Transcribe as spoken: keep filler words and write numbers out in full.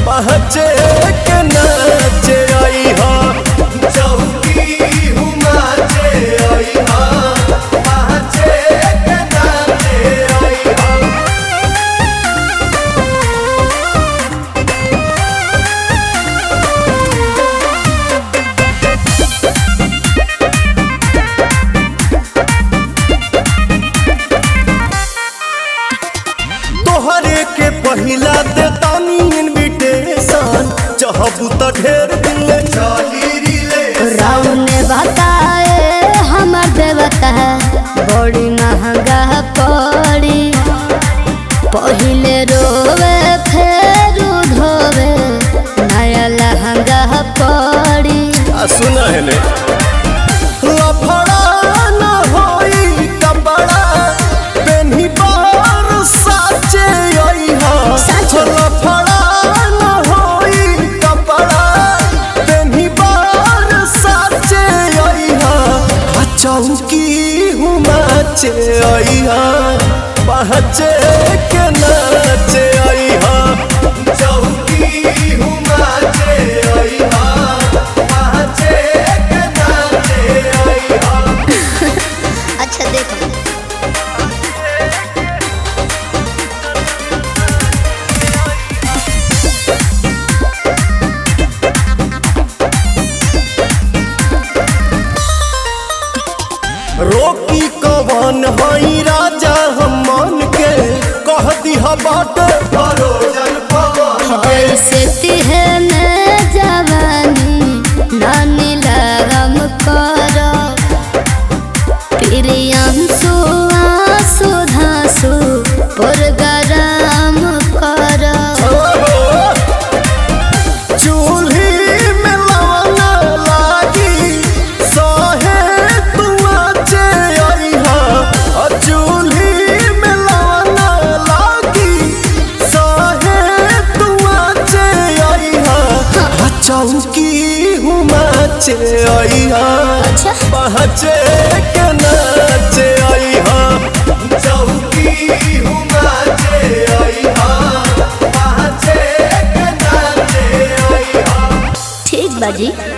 पहचे के नाचे आई हा चौकी हुमाचे आई हा पहचे के नाचे आई हा। तोहरे के पहिला दे तानी इनविटेशन चाहबू त ढेर दिन ले चली रिले राव ने बताए हमर देवता बड़ी महंगा पड़ी पहिले रोवे फेर धोवे नया लहंगा पड़ी। आ सुना है ले लफड़ा न होई कपड़ा पेन्ही बार साचे आई हा लफड़ा न होई कपड़ा पेन्ही बार साचे आई हा चौकी हुमाचे आई हा पहचे के नाचे आई हा चौकी हुमाचे आई हा पहचे के नाचे आई हा। अच्छा देखो रोकी कवन हई राजा हम मन के कह दिहा बाट भरोजन पवन ऐसे तिहने जवानी नानी लगम करो प्रियांशु आंसू धांसू पुरगराम करो। चूल्ही में लवना लागी सहे तू आचे आई हा चूल्ही में लवना लागी सहे तू आचे आई हा चौकी हुमाचे आई हा अच्छा पहचे के नाचे आई हा चौकी हुमाचे आई हा पहचे के नाचे आई हा। ठीक बाजी।